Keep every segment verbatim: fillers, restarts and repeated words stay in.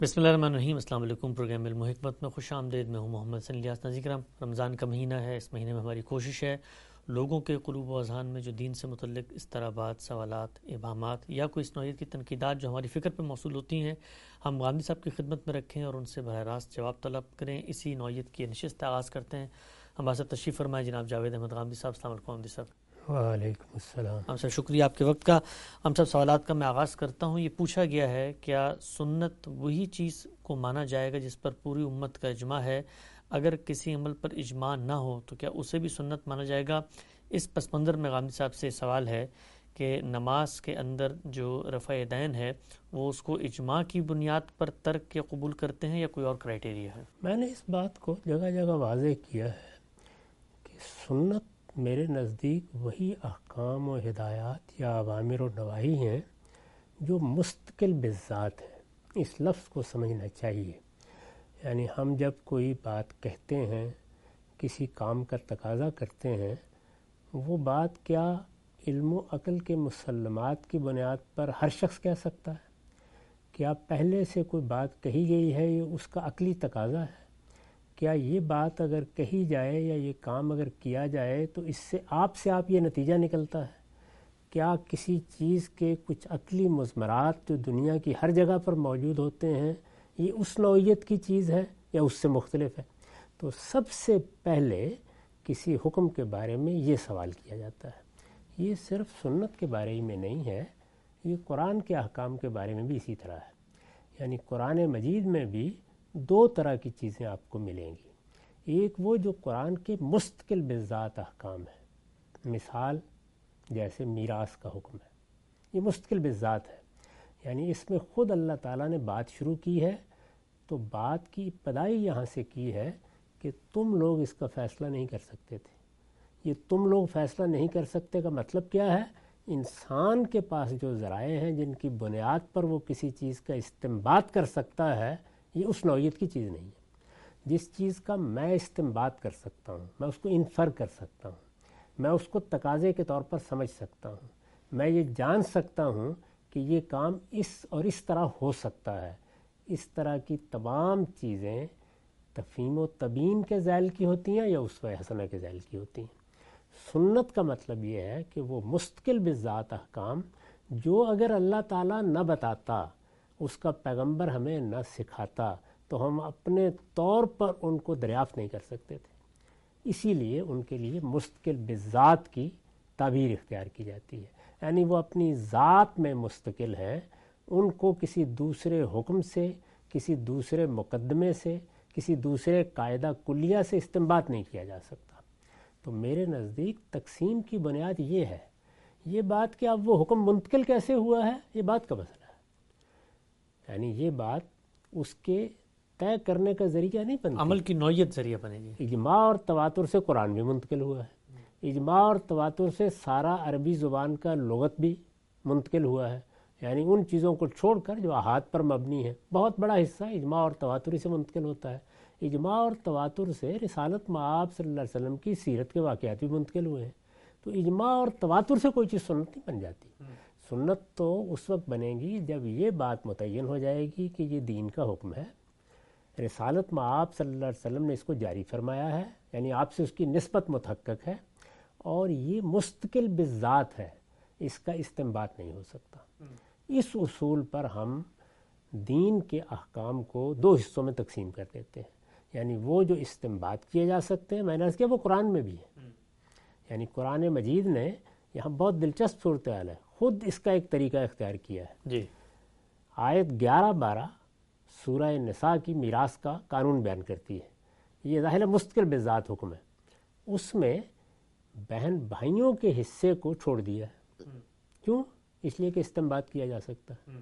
بسم اللہ الرحمن الرحیم۔ السلام علیکم۔ پروگرام علم و حکمت میں خوش آمدید۔ میں ہوں محمد سن الیاس ناظر کرام۔ رمضان کا مہینہ ہے، اس مہینے میں ہماری کوشش ہے لوگوں کے قلوب و اذہان میں جو دین سے متعلق اضطرابات، سوالات، ابہامات یا کوئی اس نوعیت کی تنقیدات جو ہماری فکر پہ موصول ہوتی ہیں، ہم غامدی صاحب کی خدمت میں رکھیں اور ان سے براہ راست جواب طلب کریں۔ اسی نوعیت کی نشست آغاز کرتے ہیں۔ ہمارے ساتھ تشریف فرمائے جناب جاوید احمد غامدی صاحب۔ السلام علیکم غامدی صاحب۔ وعلیکم السلام۔ ہم سب شکریہ آپ کے وقت کا۔ ہم سب سوالات کا میں آغاز کرتا ہوں۔ یہ پوچھا گیا ہے کیا سنت وہی چیز کو مانا جائے گا جس پر پوری امت کا اجماع ہے؟ اگر کسی عمل پر اجماع نہ ہو تو کیا اسے بھی سنت مانا جائے گا؟ اس پس منظر میں غامدی صاحب سے سوال ہے کہ نماز کے اندر جو رفع یدین ہے وہ اس کو اجماع کی بنیاد پر ترک یا قبول کرتے ہیں یا کوئی اور کرائیٹیریا ہے؟ میں نے اس بات کو جگہ جگہ واضح کیا ہے کہ سنت میرے نزدیک وہی احکام و ہدایات یا اوامر و نواہی ہیں جو مستقل بذات ہیں۔ اس لفظ کو سمجھنا چاہیے۔ یعنی ہم جب کوئی بات کہتے ہیں، کسی کام کا تقاضا کرتے ہیں، وہ بات کیا علم و عقل کے مسلمات کی بنیاد پر ہر شخص کہہ سکتا ہے؟ کیا پہلے سے کوئی بات کہی گئی ہے، یہ اس کا عقلی تقاضا ہے؟ کیا یہ بات اگر کہی جائے یا یہ کام اگر کیا جائے تو اس سے آپ سے آپ یہ نتیجہ نکلتا ہے؟ کیا کسی چیز کے کچھ عقلی مضمرات جو دنیا کی ہر جگہ پر موجود ہوتے ہیں یہ اس نوعیت کی چیز ہے یا اس سے مختلف ہے؟ تو سب سے پہلے کسی حکم کے بارے میں یہ سوال کیا جاتا ہے۔ یہ صرف سنت کے بارے میں نہیں ہے، یہ قرآن کے احکام کے بارے میں بھی اسی طرح ہے۔ یعنی قرآن مجید میں بھی دو طرح کی چیزیں آپ کو ملیں گی۔ ایک وہ جو قرآن کے مستقل بذات احکام ہے، مثال جیسے میراث کا حکم ہے، یہ مستقل بذات ہے۔ یعنی اس میں خود اللہ تعالیٰ نے بات شروع کی ہے تو بات کی ابتدائی یہاں سے کی ہے کہ تم لوگ اس کا فیصلہ نہیں کر سکتے تھے۔ یہ تم لوگ فیصلہ نہیں کر سکتے کا مطلب کیا ہے؟ انسان کے پاس جو ذرائع ہیں جن کی بنیاد پر وہ کسی چیز کا استنباط کر سکتا ہے یہ اس نوعیت کی چیز نہیں ہے۔ جس چیز کا میں استنباط کر سکتا ہوں، میں اس کو انفر کر سکتا ہوں، میں اس کو تقاضے کے طور پر سمجھ سکتا ہوں، میں یہ جان سکتا ہوں کہ یہ کام اس اور اس طرح ہو سکتا ہے، اس طرح کی تمام چیزیں تفہیم و تبیین کے ذیل کی ہوتی ہیں یا اسوہ حسنہ کے ذیل کی ہوتی ہیں۔ سنت کا مطلب یہ ہے کہ وہ مستقل بذات احکام جو اگر اللہ تعالیٰ نہ بتاتا، اس کا پیغمبر ہمیں نہ سکھاتا تو ہم اپنے طور پر ان کو دریافت نہیں کر سکتے تھے۔ اسی لیے ان کے لیے مستقل بذات کی تعبیر اختیار کی جاتی ہے۔ یعنی وہ اپنی ذات میں مستقل ہیں، ان کو کسی دوسرے حکم سے، کسی دوسرے مقدمے سے، کسی دوسرے قاعدہ کلیہ سے استنباط نہیں کیا جا سکتا۔ تو میرے نزدیک تقسیم کی بنیاد یہ ہے۔ یہ بات کہ اب وہ حکم منتقل کیسے ہوا ہے یہ بات کا مسئلہ ہے۔ یعنی یہ بات اس کے طے کرنے کا ذریعہ نہیں بنتی، عمل کی نوعیت ذریعہ بنے گی۔ اجماع اور تواتر سے قرآن بھی منتقل ہوا ہے، اجماع اور تواتر سے سارا عربی زبان کا لغت بھی منتقل ہوا ہے۔ یعنی ان چیزوں کو چھوڑ کر جو احاد پر مبنی ہے بہت بڑا حصہ اجماع اور تواتر سے منتقل ہوتا ہے۔ اجماع اور تواتر سے رسالت مآب صلی اللہ علیہ وسلم کی سیرت کے واقعات بھی منتقل ہوئے ہیں۔ تو اجماع اور تواتر سے کوئی چیز سنت نہیں بن جاتی۔ سنت تو اس وقت بنے گی جب یہ بات متعین ہو جائے گی کہ یہ دین کا حکم ہے، رسالت مآب صلی اللہ علیہ وسلم نے اس کو جاری فرمایا ہے، یعنی آپ سے اس کی نسبت متحقق ہے، اور یہ مستقل بذات ہے، اس کا استنباط نہیں ہو سکتا۔ اس اصول پر ہم دین کے احکام کو دو حصوں میں تقسیم کر دیتے ہیں۔ یعنی وہ جو استنباط کیے جا سکتے ہیں، میں نے عرض کیا وہ قرآن میں بھی ہے۔ یعنی قرآن مجید نے یہاں بہت دلچسپ صورتحال ہے، خود اس کا ایک طریقہ اختیار کیا ہے۔ جی، آیت گیارہ بارہ سورہ نساء کی میراث کا قانون بیان کرتی ہے۔ یہ ظاہر مستقل بذات حکم ہے۔ اس میں بہن بھائیوں کے حصے کو چھوڑ دیا ہے۔ کیوں؟ اس لیے کہ استنباط کیا جا سکتا ہے،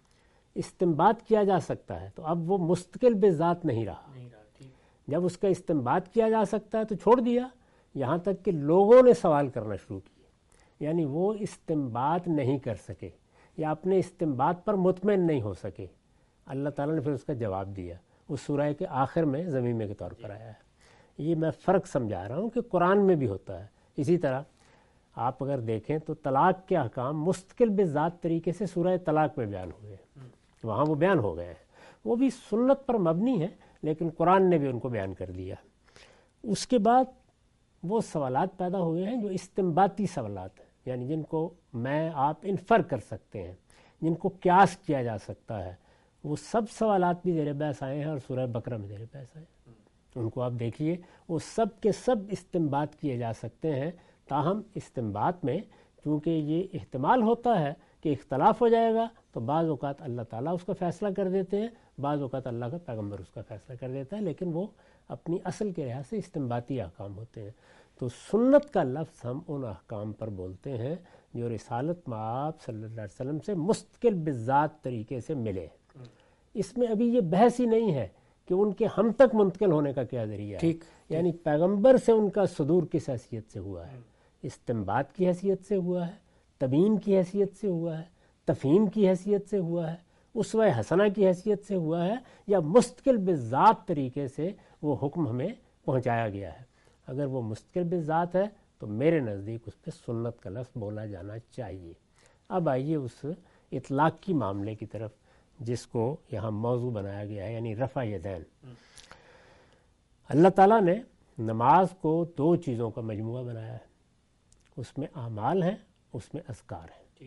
استنباط کیا جا سکتا ہے، تو اب وہ مستقل بذات نہیں رہا۔ جب اس کا استنباط کیا جا سکتا ہے تو چھوڑ دیا، یہاں تک کہ لوگوں نے سوال کرنا شروع کیے، یعنی وہ استنباط نہیں کر سکے یا اپنے استنباط پر مطمئن نہیں ہو سکے۔ اللہ تعالیٰ نے پھر اس کا جواب دیا، اس سورہ کے آخر میں ضمیمے کے طور پر آیا ہے۔ یہ میں فرق سمجھا رہا ہوں کہ قرآن میں بھی ہوتا ہے۔ اسی طرح آپ اگر دیکھیں تو طلاق کے احکام مستقل بذات طریقے سے سورہ طلاق میں بیان ہوئے ہیں، وہاں وہ بیان ہو گئے ہیں۔ وہ بھی سنت پر مبنی ہے، لیکن قرآن نے بھی ان کو بیان کر دیا۔ اس کے بعد وہ سوالات پیدا ہوئے ہیں جو استنباطی سوالات ہیں، یعنی جن کو میں آپ انفر کر سکتے ہیں، جن کو قیاس کیا جا سکتا ہے، وہ سب سوالات بھی زیر بحث آئے ہیں اور سورہ بقرہ میں زیر بحث آئے ہیں۔ ان کو آپ دیکھیے، وہ سب کے سب استنباط کیے جا سکتے ہیں، تاہم استنباط میں چونکہ یہ احتمال ہوتا ہے کہ اختلاف ہو جائے گا، تو بعض اوقات اللہ تعالیٰ اس کا فیصلہ کر دیتے ہیں، بعض اوقات اللہ کا پیغمبر اس کا فیصلہ کر دیتا ہے، لیکن وہ اپنی اصل کے لحاظ سے استنباطی احکام ہوتے ہیں۔ تو سنت کا لفظ ہم ان احکام پر بولتے ہیں جو رسالت مآب صلی اللہ علیہ وسلم سے مستقل بذات طریقے سے ملے۔ اس میں ابھی یہ بحث ہی نہیں ہے کہ ان کے ہم تک منتقل ہونے کا کیا ذریعہ ہے، یعنی پیغمبر سے ان کا صدور کس حیثیت سے ہوا ہے، استنباط کی حیثیت سے ہوا ہے، تبیین کی حیثیت سے ہوا ہے، تفہیم کی حیثیت سے ہوا ہے، اسوہ حسنہ کی حیثیت سے ہوا ہے، یا مستقل بذات طریقے سے وہ حکم ہمیں پہنچایا گیا ہے۔ اگر وہ مستقل بذات ہے تو میرے نزدیک اس پہ سنت کا لفظ بولا جانا چاہیے۔ اب آئیے اس اطلاق کی معاملے کی طرف جس کو یہاں موضوع بنایا گیا ہے، یعنی رفع یدین۔ اللہ تعالیٰ نے نماز کو دو چیزوں کا مجموعہ بنایا ہے، اس میں اعمال ہیں، اس میں اذکار ہیں۔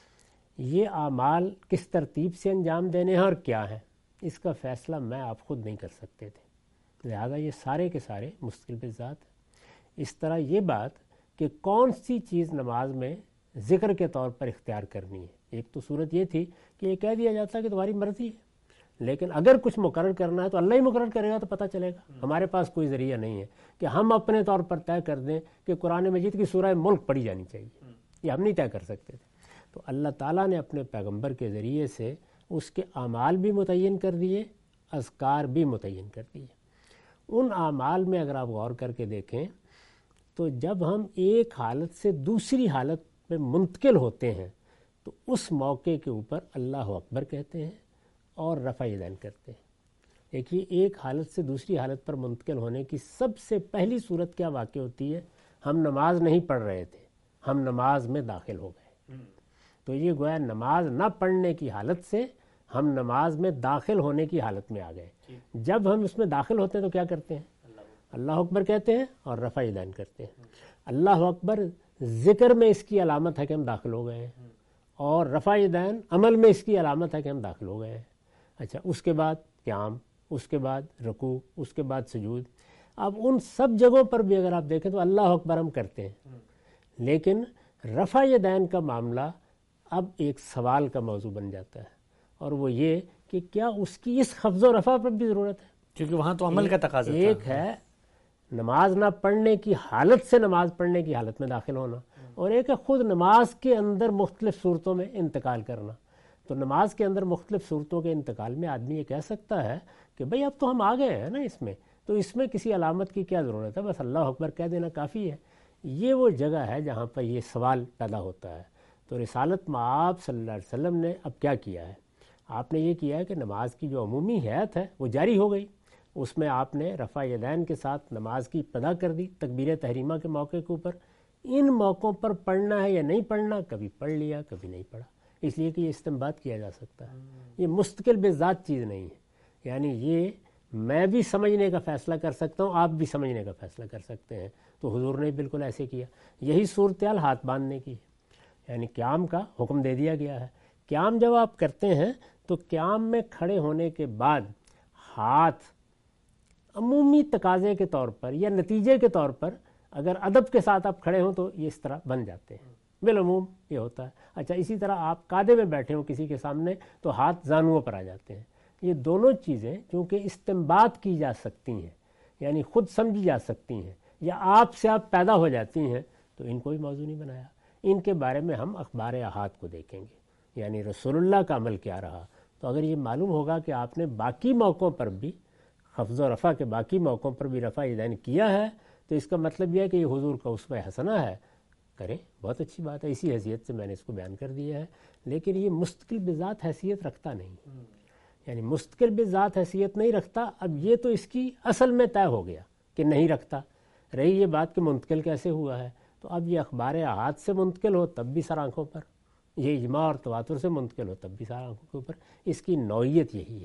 یہ اعمال کس ترتیب سے انجام دینے ہیں اور کیا ہیں، اس کا فیصلہ میں آپ خود نہیں کر سکتے تھے، لہذا یہ سارے کے سارے مستقل بذات ہیں۔ اس طرح یہ بات کہ کون سی چیز نماز میں ذکر کے طور پر اختیار کرنی ہے، ایک تو صورت یہ تھی کہ یہ کہہ دیا جاتا کہ تمہاری مرضی ہے، لیکن اگر کچھ مقرر کرنا ہے تو اللہ ہی مقرر کرے گا تو پتہ چلے گا، ہمارے پاس کوئی ذریعہ نہیں ہے کہ ہم اپنے طور پر طے کر دیں کہ قرآن مجید کی سورہ ملک پڑھی جانی چاہیے، یہ ہم نہیں طے کر سکتے تھے۔ تو اللہ تعالیٰ نے اپنے پیغمبر کے ذریعے سے اس کے اعمال بھی متعین کر دیے، اذکار بھی متعین کر دیے۔ ان اعمال میں اگر آپ غور کر کے دیکھیں تو جب ہم ایک حالت سے دوسری حالت میں منتقل ہوتے ہیں تو اس موقع کے اوپر اللہ اکبر کہتے ہیں اور رفع یدین کرتے ہیں۔ دیکھیے، ایک حالت سے دوسری حالت پر منتقل ہونے کی سب سے پہلی صورت کیا واقع ہوتی ہے؟ ہم نماز نہیں پڑھ رہے تھے، ہم نماز میں داخل ہو گئے، تو یہ گویا نماز نہ پڑھنے کی حالت سے ہم نماز میں داخل ہونے کی حالت میں آ گئے۔ جب ہم اس میں داخل ہوتے ہیں تو کیا کرتے ہیں؟ اللہ اکبر کہتے ہیں اور رفع یدین کرتے ہیں۔ اللہ اکبر ذکر میں اس کی علامت ہے کہ ہم داخل ہو گئے ہیں، اور رفع یدین عمل میں اس کی علامت ہے کہ ہم داخل ہو گئے ہیں۔ اچھا، اس کے بعد قیام، اس کے بعد رکوع، اس کے بعد سجود۔ اب ان سب جگہوں پر بھی اگر آپ دیکھیں تو اللہ اکبر ہم کرتے ہیں، لیکن رفع یدین کا معاملہ اب ایک سوال کا موضوع بن جاتا ہے، اور وہ یہ کہ کیا اس کی اس خفض و رفع پر بھی ضرورت ہے؟ کیونکہ وہاں تو عمل کا تقاضا تھا۔ ایک ہے نماز نہ پڑھنے کی حالت سے نماز پڑھنے کی حالت میں داخل ہونا، اور ایک ہے خود نماز کے اندر مختلف صورتوں میں انتقال کرنا۔ تو نماز کے اندر مختلف صورتوں کے انتقال میں آدمی یہ کہہ سکتا ہے کہ بھئی اب تو ہم آ گئے ہیں نا اس میں، تو اس میں کسی علامت کی کیا ضرورت ہے، بس اللہ اکبر کہہ دینا کافی ہے۔ یہ وہ جگہ ہے جہاں پر یہ سوال پیدا ہوتا ہے۔ تو رسالت مآب صلی اللہ علیہ وسلم نے اب کیا کیا ہے؟ آپ نے یہ کیا ہے کہ نماز کی جو عمومی حیت ہے وہ جاری ہو گئی، اس میں آپ نے رفع یدین کے ساتھ نماز کی ابتدا کر دی تکبیر تحریمہ کے موقع کے اوپر۔ ان موقعوں پر پڑھنا ہے یا نہیں پڑھنا، کبھی پڑھ لیا کبھی نہیں پڑھا، اس لیے کہ یہ استنباط کیا جا سکتا ہے، یہ مستقل بذات چیز نہیں ہے، یعنی یہ میں بھی سمجھنے کا فیصلہ کر سکتا ہوں، آپ بھی سمجھنے کا فیصلہ کر سکتے ہیں۔ تو حضور نے بالکل ایسے کیا۔ یہی صورتحال ہاتھ باندھنے کی ہے، یعنی قیام کا حکم دے دیا گیا ہے۔ قیام جب آپ کرتے ہیں تو قیام میں کھڑے ہونے کے بعد ہاتھ عمومی تقاضے کے طور پر یا نتیجے کے طور پر اگر ادب کے ساتھ آپ کھڑے ہوں تو یہ اس طرح بن جاتے ہیں، بالعموم یہ ہوتا ہے۔ اچھا، اسی طرح آپ قاعدے میں بیٹھے ہوں کسی کے سامنے تو ہاتھ زانوؤں پر آ جاتے ہیں۔ یہ دونوں چیزیں چونکہ استنباط کی جا سکتی ہیں، یعنی خود سمجھی جا سکتی ہیں، یا آپ سے آپ پیدا ہو جاتی ہیں، تو ان کو بھی موضوع نہیں بنایا۔ ان کے بارے میں ہم اخبار احاد کو دیکھیں گے، یعنی رسول اللہ کا عمل کیا رہا۔ تو اگر یہ معلوم ہوگا کہ آپ نے باقی موقعوں پر بھی خفض و رفع کے باقی موقعوں پر بھی رفع یدین کیا ہے، تو اس کا مطلب یہ ہے کہ یہ حضور کا اسوہ حسنہ ہے، کریں، بہت اچھی بات ہے۔ اسی حیثیت سے میں نے اس کو بیان کر دیا ہے، لیکن یہ مستقل بذات حیثیت رکھتا نہیں، یعنی مستقل بذات حیثیت نہیں رکھتا۔ اب یہ تو اس کی اصل میں طے ہو گیا کہ نہیں رکھتا۔ رہی یہ بات کہ منتقل کیسے ہوا ہے، تو اب یہ اخبار احاد سے منتقل ہو تب بھی سر آنکھوں پر، یہ اجماع اور تواتر سے منتقل ہو تب بھی سر آنکھوں کے اوپر، اس کی نوعیت یہی ہے۔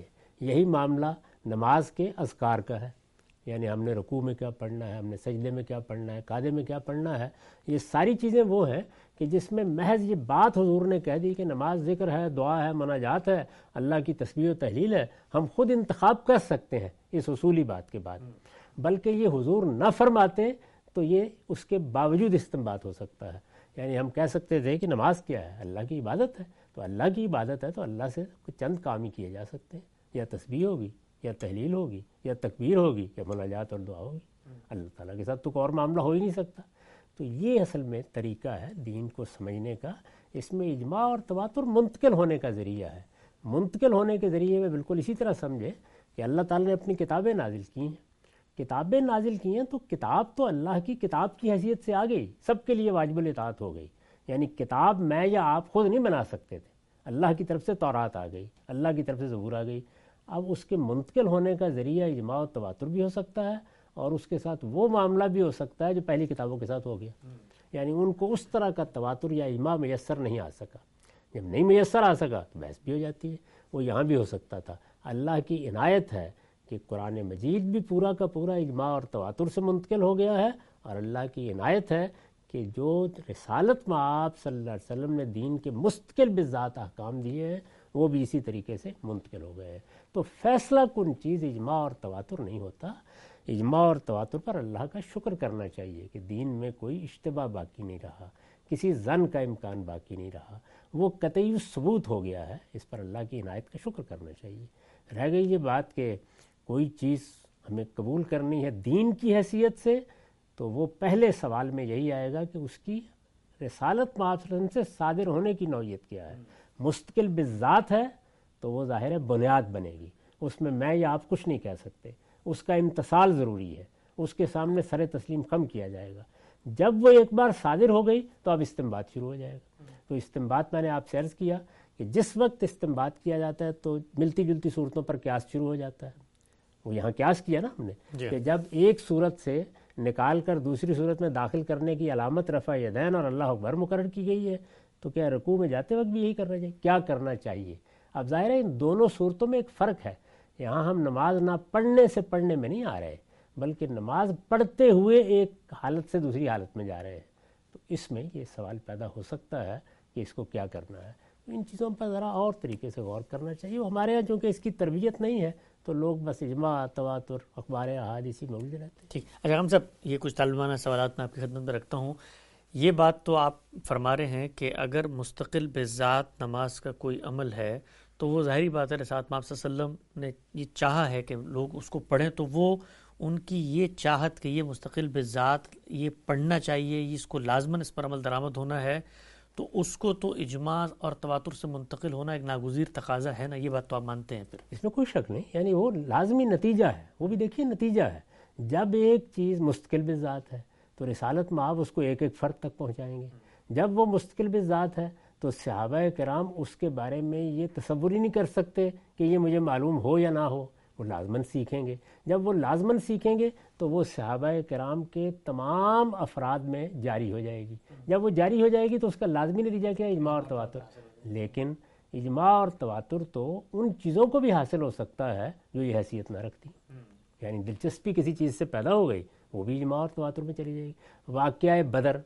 یہی معاملہ نماز کے اذکار کا ہے، یعنی ہم نے رکوع میں کیا پڑھنا ہے، ہم نے سجدے میں کیا پڑھنا ہے، قعدے میں کیا پڑھنا ہے، یہ ساری چیزیں وہ ہیں کہ جس میں محض یہ بات حضور نے کہہ دی کہ نماز ذکر ہے، دعا ہے، مناجات ہے، اللہ کی تسبیح و تحلیل ہے، ہم خود انتخاب کر سکتے ہیں اس اصولی بات کے بعد، بلکہ یہ حضور نہ فرماتے تو یہ اس کے باوجود استنباط ہو سکتا ہے۔ یعنی ہم کہہ سکتے تھے کہ نماز کیا ہے، اللہ کی عبادت ہے، تو اللہ کی عبادت ہے تو اللہ سے چند کام ہی کیے جا سکتے ہیں، یا تسبیح ہوگی، یا تحلیل ہوگی، یا تکبیر ہوگی، یا مناجات اور دعا ہوگی، اللہ تعالیٰ کے ساتھ تو کوئی اور معاملہ ہو ہی نہیں سکتا۔ تو یہ اصل میں طریقہ ہے دین کو سمجھنے کا، اس میں اجماع اور تواتر منتقل ہونے کا ذریعہ ہے۔ منتقل ہونے کے ذریعے میں بالکل اسی طرح سمجھے کہ اللہ تعالیٰ نے اپنی کتابیں نازل کی ہیں، کتابیں نازل کی ہیں تو کتاب تو اللہ کی کتاب کی حیثیت سے آ گئی، سب کے لیے واجب الاطاعت ہو گئی۔ یعنی کتاب میں یا آپ خود نہیں بنا سکتے تھے، اللہ کی طرف سے تورات آ گئی، اللہ کی طرف سے زبور آ گئی۔ اب اس کے منتقل ہونے کا ذریعہ اجماع و تواتر بھی ہو سکتا ہے، اور اس کے ساتھ وہ معاملہ بھی ہو سکتا ہے جو پہلی کتابوں کے ساتھ ہو گیا، یعنی ان کو اس طرح کا تواتر یا اجماع میسر نہیں آ سکا۔ جب نہیں میسر آ سکا تو بحث بھی ہو جاتی ہے، وہ یہاں بھی ہو سکتا تھا۔ اللہ کی عنایت ہے کہ قرآن مجید بھی پورا کا پورا اجماع اور تواتر سے منتقل ہو گیا ہے، اور اللہ کی عنایت ہے کہ جو رسالت میں آپ صلی اللہ علیہ وسلم نے دین کے مستقل بذات احکام دیے ہیں وہ بھی اسی طریقے سے منتقل ہو گئے ہیں۔ تو فیصلہ کن چیز اجماع اور تواتر نہیں ہوتا، اجماع اور تواتر پر اللہ کا شکر کرنا چاہیے کہ دین میں کوئی اشتباہ باقی نہیں رہا، کسی ظن کا امکان باقی نہیں رہا، وہ قطعی ثبوت ہو گیا ہے، اس پر اللہ کی عنایت کا شکر کرنا چاہیے۔ رہ گئی یہ بات کہ کوئی چیز ہمیں قبول کرنی ہے دین کی حیثیت سے، تو وہ پہلے سوال میں یہی آئے گا کہ اس کی رسالت معاصرن سے صادر ہونے کی نوعیت کیا ہے۔ مستقل بالذات ہے تو وہ ظاہر ہے بنیاد بنے گی، اس میں میں یا آپ کچھ نہیں کہہ سکتے، اس کا امتثال ضروری ہے، اس کے سامنے سر تسلیم خم کیا جائے گا۔ جب وہ ایک بار صادر ہو گئی تو اب استنباط شروع ہو جائے گا۔ تو استنباط میں نے آپ سے عرض کیا کہ جس وقت استنباط کیا جاتا ہے تو ملتی جلتی صورتوں پر قیاس شروع ہو جاتا ہے۔ وہ یہاں قیاس کیا نا ہم نے کہ جب ایک صورت سے نکال کر دوسری صورت میں داخل کرنے کی علامت رفع یدین اور اللہ اکبر مقرر کی گئی ہے، تو کیا رکوع میں جاتے وقت بھی یہی کرنا چاہیے؟ کیا کرنا چاہیے؟ اب ظاہر ہے ان دونوں صورتوں میں ایک فرق ہے، یہاں ہم نماز نہ پڑھنے سے پڑھنے میں نہیں آ رہے، بلکہ نماز پڑھتے ہوئے ایک حالت سے دوسری حالت میں جا رہے ہیں۔ تو اس میں یہ سوال پیدا ہو سکتا ہے کہ اس کو کیا کرنا ہے۔ ان چیزوں پر ذرا اور طریقے سے غور کرنا چاہیے۔ وہ ہمارے یہاں چونکہ اس کی تربیت نہیں ہے تو لوگ بس اجماع، تواتر، اخبار احادیث میں الجھے رہتے ہیں۔ ٹھیک، اچھا ہم صاحب یہ کچھ طالبانہ سوالات میں آپ کی خدمت میں رکھتا ہوں۔ یہ بات تو آپ فرما رہے ہیں کہ اگر مستقل بذات نماز کا کوئی عمل ہے تو وہ ظاہری بات ہے رسالت میں آپ صلی اللہ علیہ وسلم نے یہ چاہا ہے کہ لوگ اس کو پڑھیں، تو وہ ان کی یہ چاہت کہ یہ مستقل بذات یہ پڑھنا چاہیے، یہ اس کو لازماً اس پر عمل درآمد ہونا ہے، تو اس کو تو اجماع اور تواتر سے منتقل ہونا ایک ناگزیر تقاضا ہے نا، یہ بات تو آپ مانتے ہیں؟ پھر اس میں کوئی شک نہیں، یعنی وہ لازمی نتیجہ ہے، وہ بھی دیکھیے نتیجہ ہے۔ جب ایک چیز مستقل بذات ہے تو رسالت میں آپ اس کو ایک ایک فرد تک پہنچائیں گے۔ جب وہ مستقل بذات ہے تو صحابہ کرام اس کے بارے میں یہ تصور ہی نہیں کر سکتے کہ یہ مجھے معلوم ہو یا نہ ہو، وہ لازماً سیکھیں گے۔ جب وہ لازماً سیکھیں گے تو وہ صحابہ کرام کے تمام افراد میں جاری ہو جائے گی۔ جب وہ جاری ہو جائے گی تو اس کا لازمی نتیجہ کیا ہے؟ اجماع اور تواتر۔ لیکن اجماع اور تواتر تو ان چیزوں کو بھی حاصل ہو سکتا ہے جو یہ حیثیت نہ رکھتی، یعنی دلچسپی کسی چیز سے پیدا ہو گئی وہ بھی اجماع اور تواتر میں چلی جائے گی۔ واقعہ بدر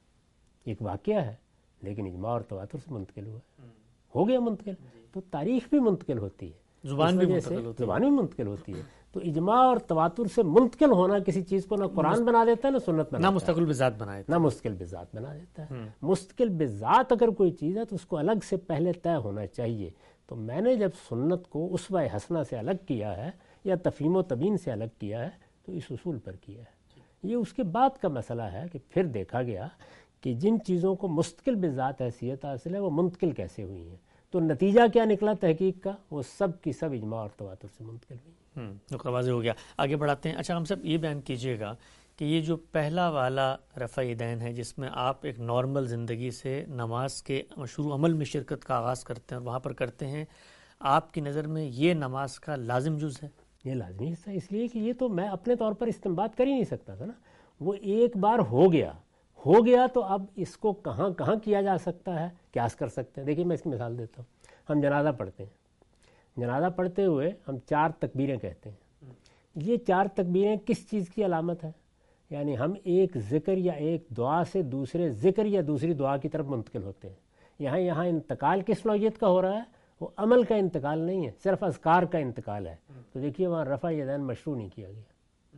ایک واقعہ ہے لیکن اجماع اور تواتر سے منتقل ہوا ہے، ہو گیا منتقل۔ تو تاریخ بھی منتقل ہوتی ہے، زبان بھی منتقل ہوتی ہے، زبان بھی منتقل ہوتی ہے۔ تو اجماع اور تواتر سے منتقل ہونا کسی چیز کو نہ قرآن بنا دیتا ہے نہ سنت بنا، نہ مستقل بذات بنا دیتا نہ مستقل بذات بنا دیتا ہے۔ مستقل بذات اگر کوئی چیز ہے تو اس کو الگ سے پہلے طے ہونا چاہیے۔ تو میں نے جب سنت کو اسوہ حسنہ سے الگ کیا ہے یا تفہیم و تبیین سے الگ کیا ہے تو اس اصول پر کیا ہے۔ یہ اس کے بعد کا مسئلہ ہے کہ پھر دیکھا گیا کہ جن چیزوں کو مستقل بذات حیثیت حاصل ہے وہ منتقل کیسے ہوئی ہیں، تو نتیجہ کیا نکلا تحقیق کا؟ وہ سب کی سب اجماع اور تواتر سے منتقل ہوئی ہیں۔ نقطہ واضح ہو گیا، آگے بڑھاتے ہیں۔ اچھا ہم سب یہ بیان کیجئے گا کہ یہ جو پہلا والا رفع یدین ہے جس میں آپ ایک نارمل زندگی سے نماز کے شروع عمل میں شرکت کا آغاز کرتے ہیں اور وہاں پر کرتے ہیں، آپ کی نظر میں یہ نماز کا لازم جز ہے؟ یہ لازمی حصہ اس لیے کہ یہ تو میں اپنے طور پر استنباط کر ہی نہیں سکتا تھا نا، وہ ایک بار ہو گیا ہو گیا تو اب اس کو کہاں کہاں کیا جا سکتا ہے، قیاس کر سکتے ہیں۔ دیکھیے میں اس کی مثال دیتا ہوں، ہم جنازہ پڑھتے ہیں، جنازہ پڑھتے ہوئے ہم چار تکبیریں کہتے ہیں. یہ چار تکبیریں کس چیز کی علامت ہے؟ یعنی ہم ایک ذکر یا ایک دعا سے دوسرے ذکر یا دوسری دعا کی طرف منتقل ہوتے ہیں. یہاں یہاں انتقال کس نوعیت کا ہو رہا ہے؟ وہ عمل کا انتقال نہیں ہے، صرف اذکار کا انتقال ہے. تو دیکھیے وہاں رفع یدین مشروع نہیں کیا گیا،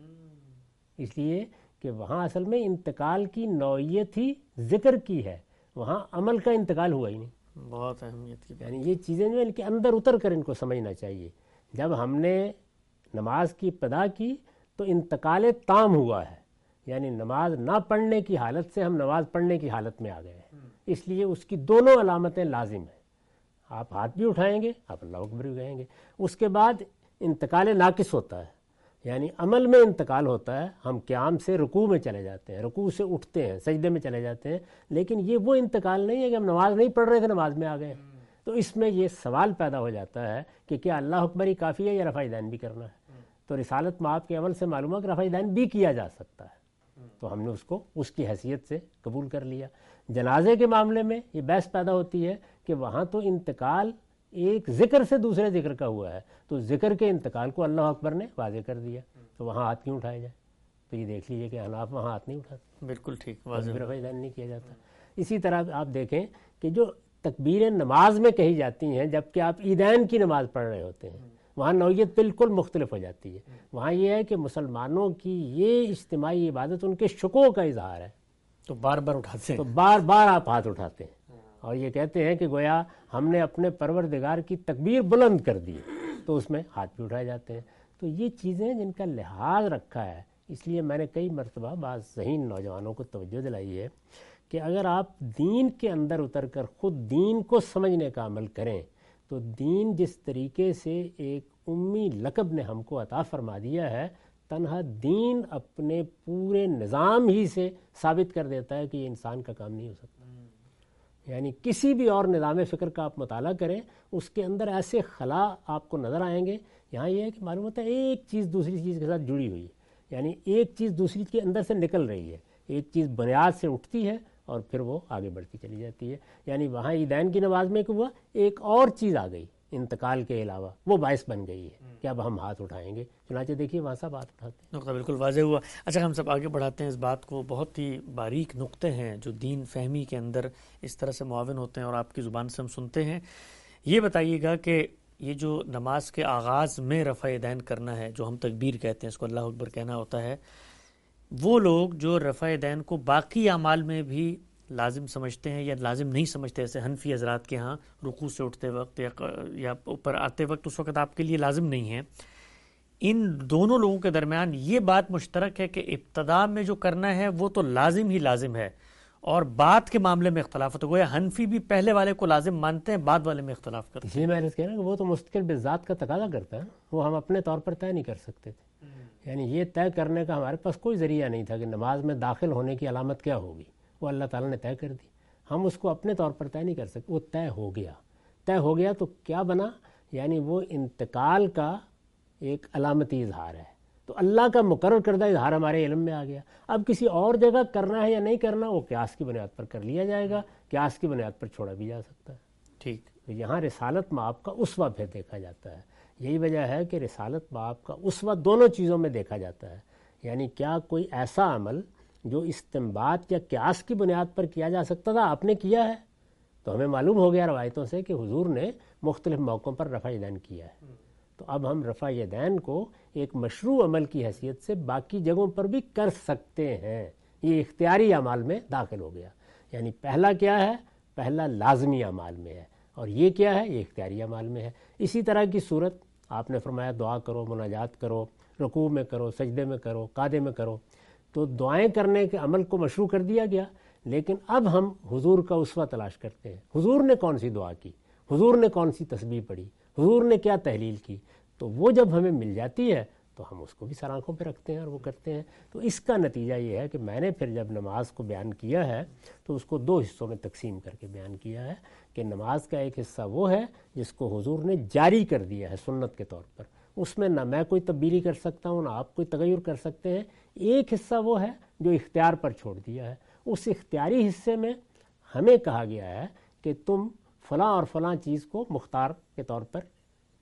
اس لیے کہ وہاں اصل میں انتقال کی نوعیت ہی ذکر کی ہے، وہاں عمل کا انتقال ہوا ہی نہیں. بہت اہمیت کی. یعنی یہ چیزیں جو ان کے اندر اتر کر ان کو سمجھنا چاہیے. جب ہم نے نماز کی ابتدا کی تو انتقال تام ہوا ہے، یعنی نماز نہ پڑھنے کی حالت سے ہم نماز پڑھنے کی حالت میں آ گئے ہیں. اس لیے اس کی دونوں علامتیں لازم ہیں. آپ ہاتھ بھی اٹھائیں گے، آپ اللہ اکبر بھی کہیں گے. اس کے بعد انتقال ناقص ہوتا ہے، یعنی عمل میں انتقال ہوتا ہے. ہم قیام سے رکوع میں چلے جاتے ہیں، رکوع سے اٹھتے ہیں، سجدے میں چلے جاتے ہیں، لیکن یہ وہ انتقال نہیں ہے کہ ہم نماز نہیں پڑھ رہے تھے نماز میں آ گئے. تو اس میں یہ سوال پیدا ہو جاتا ہے کہ کیا اللہ اکبر ہی کافی ہے یا رفع یدین بھی کرنا ہے؟ تو رسالت مآب کے عمل سے معلوم ہے کہ رفع یدین بھی کیا جا سکتا ہے، تو ہم نے اس کو اس کی حیثیت سے قبول کر لیا. جنازے کے معاملے میں یہ بحث پیدا ہوتی ہے کہ وہاں تو انتقال ایک ذکر سے دوسرے ذکر کا ہوا ہے، تو ذکر کے انتقال کو اللہ اکبر نے واضح کر دیا، تو وہاں ہاتھ کیوں اٹھائے جائے؟ تو یہ دیکھ لیجئے کہ حناف وہاں ہاتھ نہیں اٹھاتے. بالکل ٹھیک، واضح رفع یدین نہیں کیا جاتا. اسی طرح آپ دیکھیں کہ جو تکبیریں نماز میں کہی جاتی ہیں جبکہ آپ عیدین کی نماز پڑھ رہے ہوتے ہیں، وہاں نوعیت بالکل مختلف ہو جاتی ہے. وہاں یہ ہے کہ مسلمانوں کی یہ اجتماعی عبادت ان کے شکوہ کا اظہار ہے، تو بار بار اٹھاتے ہیں، تو بار بار آپ ہاتھ اٹھاتے ہیں اور یہ کہتے ہیں کہ گویا ہم نے اپنے پروردگار کی تکبیر بلند کر دی، تو اس میں ہاتھ بھی اٹھائے جاتے ہیں. تو یہ چیزیں جن کا لحاظ رکھا ہے، اس لیے میں نے کئی مرتبہ بعض ذہین نوجوانوں کو توجہ دلائی ہے کہ اگر آپ دین کے اندر اتر کر خود دین کو سمجھنے کا عمل کریں تو دین جس طریقے سے ایک امی لقب نے ہم کو عطا فرما دیا ہے، تنہا دین اپنے پورے نظام ہی سے ثابت کر دیتا ہے کہ یہ انسان کا کام نہیں ہو سکتا. یعنی کسی بھی اور نظام فکر کا آپ مطالعہ کریں، اس کے اندر ایسے خلا آپ کو نظر آئیں گے. یہاں یہ ہے کہ معلوم ہوتا ہے ایک چیز دوسری چیز کے ساتھ جڑی ہوئی ہے، یعنی ایک چیز دوسری کے اندر سے نکل رہی ہے، ایک چیز بنیاد سے اٹھتی ہے اور پھر وہ آگے بڑھتی چلی جاتی ہے. یعنی وہاں عیدین کی نماز میں ہوا ایک اور چیز آ گئی انتقال کے علاوہ، وہ باعث بن گئی ہے کہ اب ہم ہاتھ اٹھائیں گے. چنانچہ دیکھیے وہاں سب ہاتھ اٹھاتے ہیں. نقطہ بالکل واضح ہوا. اچھا ہم سب آگے بڑھاتے ہیں اس بات کو. بہت ہی باریک نقطے ہیں جو دین فہمی کے اندر اس طرح سے معاون ہوتے ہیں اور آپ کی زبان سے ہم سنتے ہیں. یہ بتائیے گا کہ یہ جو نماز کے آغاز میں رفع یدین کرنا ہے، جو ہم تکبیر کہتے ہیں، اس کو اللہ اکبر کہنا ہوتا ہے، وہ لوگ جو رفع یدین کو باقی اعمال میں بھی لازم سمجھتے ہیں یا لازم نہیں سمجھتے، جیسے حنفی حضرات کے ہاں رکوع سے اٹھتے وقت یا اوپر آتے وقت اس وقت آپ کے لیے لازم نہیں ہے، ان دونوں لوگوں کے درمیان یہ بات مشترک ہے کہ ابتدا میں جو کرنا ہے وہ تو لازم ہی لازم ہے اور بعد کے معاملے میں اختلاف ہوتا ہے. گویا حنفی بھی پہلے والے کو لازم مانتے ہیں، بعد والے میں اختلاف کرتے ہیں. اسی میں نے کہا کہ وہ تو مستقل بذات کا تقاضا کرتا ہے، وہ ہم اپنے طور پر طے نہیں کر سکتے تھے. یعنی یہ طے کرنے کا ہمارے پاس کوئی ذریعہ نہیں تھا کہ نماز میں داخل ہونے کی علامت کیا ہوگی، وہ اللہ تعالیٰ نے طے کر دی. ہم اس کو اپنے طور پر طے نہیں کر سکتے، وہ طے ہو گیا. طے ہو گیا تو کیا بنا؟ یعنی وہ انتقال کا ایک علامتی اظہار ہے، تو اللہ کا مقرر کردہ اظہار ہمارے علم میں آ گیا. اب کسی اور جگہ کرنا ہے یا نہیں کرنا، وہ قیاس کی بنیاد پر کر لیا جائے گا، قیاس کی بنیاد پر چھوڑا بھی جا سکتا ہے. ٹھیک. تو یہاں رسالت مآب کا اسوہ پھر دیکھا جاتا ہے. یہی وجہ ہے کہ رسالت مآب کا اسوہ دونوں چیزوں میں دیکھا جاتا ہے. یعنی کیا کوئی ایسا عمل جو استنباط یا قیاس کی بنیاد پر کیا جا سکتا تھا آپ نے کیا ہے، تو ہمیں معلوم ہو گیا روایتوں سے کہ حضور نے مختلف موقعوں پر رفع یدین کیا ہے. تو اب ہم رفع یدین کو ایک مشروع عمل کی حیثیت سے باقی جگہوں پر بھی کر سکتے ہیں. یہ اختیاری اعمال میں داخل ہو گیا. یعنی پہلا کیا ہے؟ پہلا لازمی اعمال میں ہے، اور یہ کیا ہے؟ یہ اختیاری اعمال میں ہے. اسی طرح کی صورت آپ نے فرمایا دعا کرو، مناجات کرو، رکوع میں کرو، سجدے میں کرو، قعدے میں کرو. تو دعائیں کرنے کے عمل کو مشروع کر دیا گیا، لیکن اب ہم حضور کا اسوہ تلاش کرتے ہیں. حضور نے کون سی دعا کی، حضور نے کون سی تسبیح پڑھی، حضور نے کیا تحلیل کی، تو وہ جب ہمیں مل جاتی ہے تو ہم اس کو بھی سر آنکھوں پہ رکھتے ہیں اور وہ کرتے ہیں. تو اس کا نتیجہ یہ ہے کہ میں نے پھر جب نماز کو بیان کیا ہے تو اس کو دو حصوں میں تقسیم کر کے بیان کیا ہے کہ نماز کا ایک حصہ وہ ہے جس کو حضور نے جاری کر دیا ہے سنت کے طور پر، اس میں نہ میں کوئی تبدیلی کر سکتا ہوں نہ آپ کوئی تغیر کر سکتے ہیں. ایک حصہ وہ ہے جو اختیار پر چھوڑ دیا ہے. اس اختیاری حصے میں ہمیں کہا گیا ہے کہ تم فلاں اور فلاں چیز کو مختار کے طور پر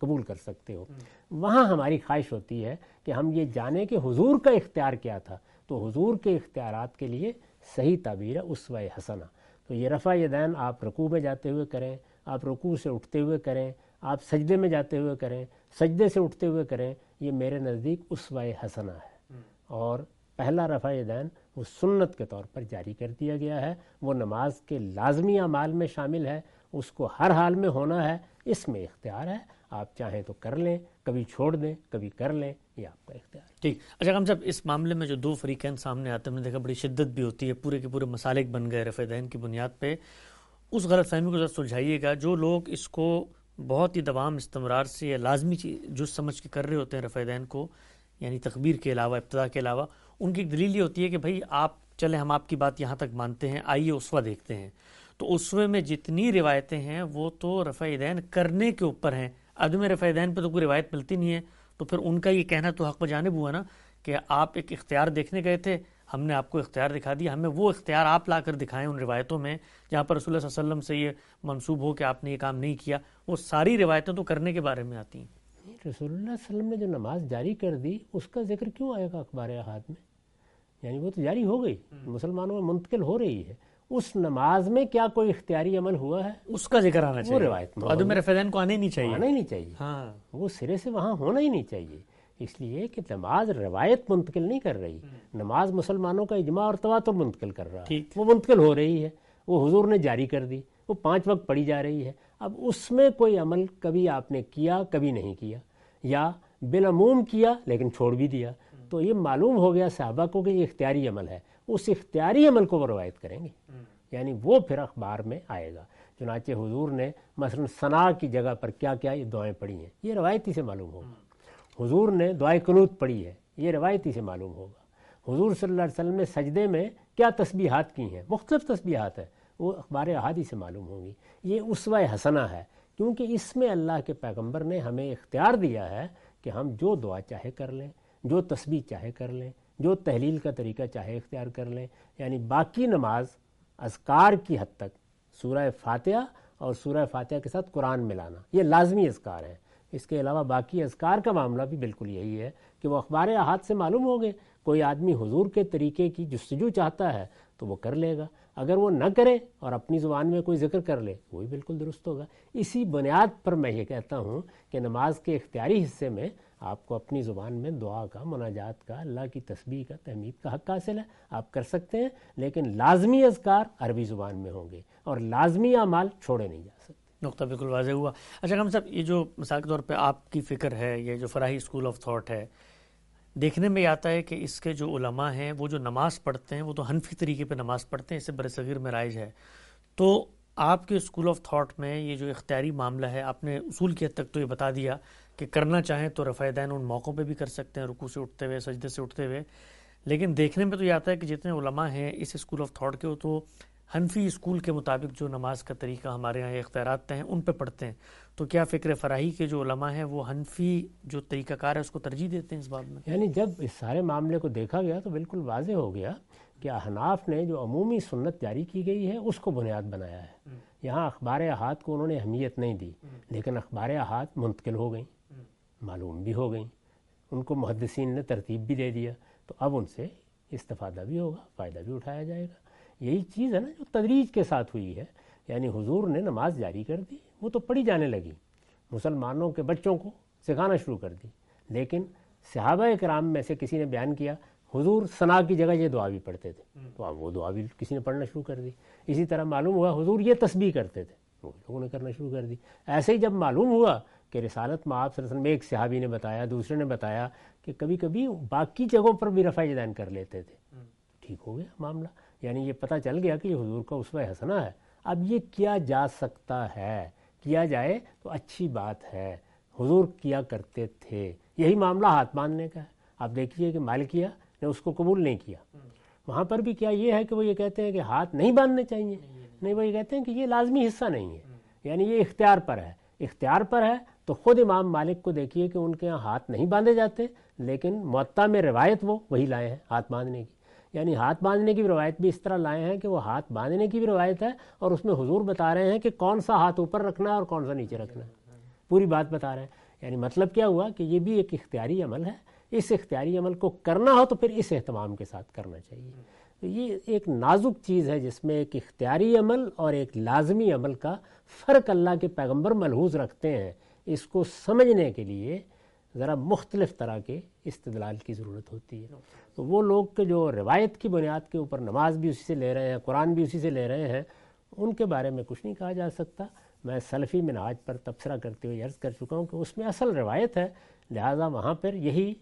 قبول کر سکتے ہو. وہاں ہماری خواہش ہوتی ہے کہ ہم یہ جانیں کہ حضور کا اختیار کیا تھا. تو حضور کے اختیارات کے لیے صحیح تعبیر ہے اسوہ حسنہ. تو یہ رفع یدین آپ رکوع میں جاتے ہوئے کریں, آپ رکوع سے اٹھتے ہوئے کریں, آپ سجدے میں جاتے ہوئے کریں, سجدے سے اٹھتے ہوئے کریں, یہ میرے نزدیک اسوہ حسنہ ہے. اور پہلا رفع یدین وہ سنت کے طور پر جاری کر دیا گیا ہے, وہ نماز کے لازمی اعمال میں شامل ہے, اس کو ہر حال میں ہونا ہے, اس میں اختیار ہے. آپ چاہیں تو کر لیں, کبھی چھوڑ دیں, کبھی کر لیں, یہ آپ کا اختیار ہے. ٹھیک. اچھا ہم صاحب اس معاملے میں جو دو فریقین سامنے آتے ہیں, ہم نے دیکھا بڑی شدت بھی ہوتی ہے, پورے کے پورے مسالک بن گئے رفع یدین کی بنیاد پہ. اس غلط فہمی کو ذرا سلجھائیے گا. جو لوگ اس کو بہت ہی دوام استمرار سے یا لازمی جو سمجھ کے کر رہے ہوتے ہیں رفع یدین کو, یعنی تکبیر کے علاوہ, ابتدا کے علاوہ, ان کی ایک دلیل یہ ہوتی ہے کہ بھائی آپ چلیں ہم آپ کی بات یہاں تک مانتے ہیں, آئیے اسوہ دیکھتے ہیں. تو اسوے میں جتنی روایتیں ہیں وہ تو رفع یدین کرنے کے اوپر ہیں, عدم رفع یدین پہ تو کوئی روایت ملتی نہیں ہے. تو پھر ان کا یہ کہنا تو حق بجانب ہوا نا کہ آپ ایک اختیار دیکھنے گئے تھے, ہم نے آپ کو اختیار دکھا دیا, ہمیں وہ اختیار آپ لا کر دکھائیں ان روایتوں میں جہاں پر رسول اللہ صلی اللہ علیہ وسلم سے یہ منسوب ہو کہ آپ نے یہ کام نہیں کیا. وہ ساری روایتیں تو کرنے کے بارے میں آتی ہیں. رسول اللہ صلی اللہ علیہ وسلم نے جو نماز جاری کر دی اس کا ذکر کیوں آئے گا اخبار احاد میں؟ یعنی وہ تو جاری ہو گئی, مسلمانوں میں منتقل ہو رہی ہے. اس نماز میں کیا کوئی اختیاری عمل ہوا ہے؟ اس کا ذکر آنا چاہیے. وہ روایت میں عدم رفع یدین کو آنا ہی نہیں چاہیے, آنا ہی نہیں چاہیے. ہاں وہ سرے سے وہاں ہونا ہی نہیں چاہیے. اس لیے کہ نماز روایت منتقل نہیں کر رہی, نماز مسلمانوں کا اجماع اور تواتر منتقل کر رہا ہے. وہ منتقل ہو رہی ہے, وہ حضور نے جاری کر دی, وہ پانچ وقت پڑھی جا رہی ہے. اب اس میں کوئی عمل کبھی آپ نے کیا کبھی نہیں کیا, یا بالعموم کیا لیکن چھوڑ بھی دیا, تو یہ معلوم ہو گیا صحابہ کو کہ یہ اختیاری عمل ہے. اس اختیاری عمل کو وہ روایت کریں گے, یعنی وہ پھر اخبار میں آئے گا. چنانچہ حضور نے مثلا ثنا کی جگہ پر کیا کیا یہ دعائیں پڑھی ہیں, یہ روایتی سے معلوم ہوگا. حضور نے دعائے قنوت پڑھی ہے, یہ روایتی سے معلوم ہوگا. حضور صلی اللہ علیہ وسلم نے سجدے میں کیا تسبیحات کی ہیں, مختلف تسبیحات ہیں, وہ اخبار احادی سے معلوم ہوں گی. یہ اسوہ حسنہ ہے, کیونکہ اس میں اللہ کے پیغمبر نے ہمیں اختیار دیا ہے کہ ہم جو دعا چاہے کر لیں, جو تسبیح چاہے کر لیں, جو تحلیل کا طریقہ چاہے اختیار کر لیں. یعنی باقی نماز اذکار کی حد تک سورہ فاتحہ اور سورہ فاتحہ کے ساتھ قرآن ملانا یہ لازمی اذکار ہیں. اس کے علاوہ باقی اذکار کا معاملہ بھی بالکل یہی ہے کہ وہ اخبار احاد سے معلوم ہو گئے. کوئی آدمی حضور کے طریقے کی جستجو چاہتا ہے تو وہ کر لے گا, اگر وہ نہ کرے اور اپنی زبان میں کوئی ذکر کر لے وہ بھی بالکل درست ہوگا. اسی بنیاد پر میں یہ کہتا ہوں کہ نماز کے اختیاری حصے میں آپ کو اپنی زبان میں دعا کا, مناجات کا, اللہ کی تسبیح کا, تحمید کا حق حاصل ہے, آپ کر سکتے ہیں, لیکن لازمی اذکار عربی زبان میں ہوں گے اور لازمی اعمال چھوڑے نہیں جا سکتے. نقطہ بالکل واضح ہوا. اچھا ہم صاحب یہ جو مثال کے طور پہ آپ کی فکر ہے, یہ جو فراہی اسکول آف تھاٹ ہے, دیکھنے میں آتا ہے کہ اس کے جو علماء ہیں وہ جو نماز پڑھتے ہیں وہ تو حنفی طریقے پہ نماز پڑھتے ہیں, اسے برِ صغیر میں رائج ہے. تو آپ کے اسکول آف تھاٹ میں یہ جو اختیاری معاملہ ہے, آپ نے اصول کی حد تک تو یہ بتا دیا کہ کرنا چاہیں تو رفع یدین ان موقعوں پہ بھی کر سکتے ہیں, رکوع سے اٹھتے ہوئے, سجدے سے اٹھتے ہوئے, لیکن دیکھنے میں تو یہ آتا ہے کہ جتنے علماء ہیں اس اسکول آف تھاٹ کے وہ تو حنفی اسکول کے مطابق جو نماز کا طریقہ ہمارے یہاں اختیارات ہیں ان پہ پڑھتے ہیں. تو کیا فکر فراہی کے جو علماء ہیں وہ حنفی جو طریقہ کار ہے اس کو ترجیح دیتے ہیں اس بات میں؟ یعنی جب اس سارے معاملے کو دیکھا گیا تو بالکل واضح ہو گیا کہ احناف نے جو عمومی سنت جاری کی گئی ہے اس کو بنیاد بنایا ہے. یہاں اخبار احاد کو انہوں نے اہمیت نہیں دی, لیکن اخبار احاد منتقل ہو گئیں, معلوم بھی ہو گئیں, ان کو محدثین نے ترتیب بھی دے دیا, تو اب ان سے استفادہ بھی ہوگا, فائدہ بھی اٹھایا جائے گا. یہی چیز ہے نا جو تدریج کے ساتھ ہوئی ہے. یعنی حضور نے نماز جاری کر دی, وہ تو پڑھی جانے لگی, مسلمانوں کے بچوں کو سکھانا شروع کر دی, لیکن صحابہ کرام میں سے کسی نے بیان کیا حضور ثنا کی جگہ یہ دعا بھی پڑھتے تھے, تو اب وہ دعا بھی کسی نے پڑھنا شروع کر دی. اسی طرح معلوم ہوا حضور یہ تسبیح کرتے تھے, وہ لوگوں نے کرنا شروع کر دی. ایسے ہی جب معلوم ہوا کہ رسالت میں آپ صلی اللہ علیہ وسلم ایک صحابی نے بتایا, دوسرے نے بتایا کہ کبھی کبھی باقی جگہوں پر بھی رفع یدین کر لیتے تھے, ٹھیک ہو گیا معاملہ. یعنی یہ پتہ چل گیا کہ یہ حضور کا اسوہ حسنہ ہے. اب یہ کیا جا سکتا ہے, کیا جائے تو اچھی بات ہے, حضور کیا کرتے تھے. یہی معاملہ ہاتھ باندھنے کا ہے. آپ دیکھیے کہ مالکیہ نے اس کو قبول نہیں کیا, وہاں پر بھی کیا یہ ہے کہ وہ یہ کہتے ہیں کہ ہاتھ نہیں باندھنے چاہیے, نہیں وہ یہ کہتے ہیں کہ یہ لازمی حصہ نہیں ہے, یعنی یہ اختیار پر ہے. اختیار پر ہے تو خود امام مالک کو دیکھیے کہ ان کے یہاں ہاتھ نہیں باندھے جاتے, لیکن موطا میں روایت وہ وہی لائے ہیں ہاتھ باندھنے کی. یعنی ہاتھ باندھنے کی بھی روایت بھی اس طرح لائے ہیں کہ وہ ہاتھ باندھنے کی بھی روایت ہے, اور اس میں حضور بتا رہے ہیں کہ کون سا ہاتھ اوپر رکھنا ہے اور کون سا نیچے رکھنا ہے, پوری بات بتا رہے ہیں. یعنی مطلب کیا ہوا کہ یہ بھی ایک اختیاری عمل ہے، اس اختیاری عمل کو کرنا ہو تو پھر اس اہتمام کے ساتھ کرنا چاہیے. تو یہ ایک نازک چیز ہے جس میں ایک اختیاری عمل اور ایک لازمی عمل کا فرق اللہ کے پیغمبر ملحوظ رکھتے ہیں. اس کو سمجھنے کے لیے ذرا مختلف طرح کے استدلال کی ضرورت ہوتی ہے. تو وہ لوگ کے جو روایت کی بنیاد کے اوپر نماز بھی اسی سے لے رہے ہیں، قرآن بھی اسی سے لے رہے ہیں، ان کے بارے میں کچھ نہیں کہا جا سکتا. میں سلفی منہاج پر تبصرہ کرتے ہوئے عرض کر چکا ہوں کہ اس میں اصل روایت ہے، لہٰذا وہاں پر یہی